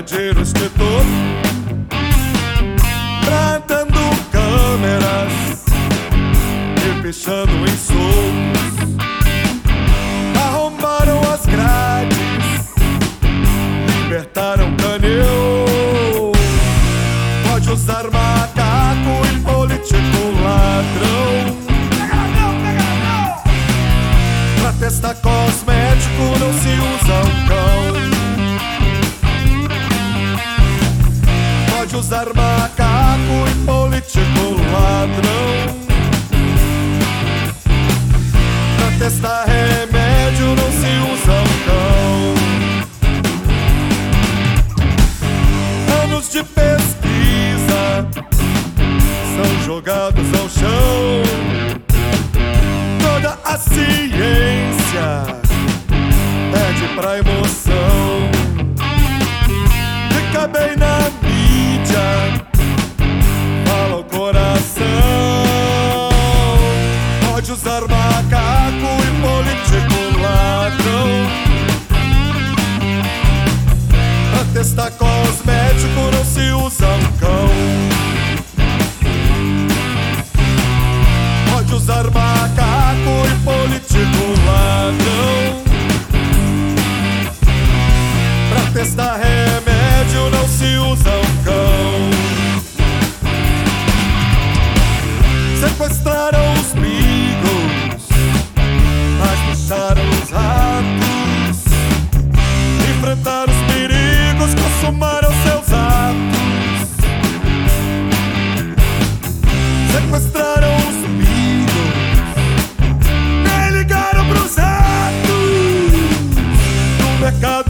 invadir o extintor, plantando câmeras e pichando em socos. Arrombaram as grades, libertaram canil. Pode usar macaco e político ladrão. Pra testar cosmético não se usa um cão. Pode usar macaco e político ladrão. Pra testar remédio não se usa um cão. Anos de pesquisa são jogados ao chão. Toda a ciência pede pra emoção. Fica bem na mídia, fala o coração. Pode usar macaco e político ladrão. Pra testar cosmético não se usa um cão. Pode usar macaco e político ladrão. Pra testar remédio não se usa um cão. Sequestraram os beagles, mas deixaram os ratos. Enfrentaram os perigos, consumaram seus atos. Sequestraram os beagles, nem ligaram pros ratos. No mercado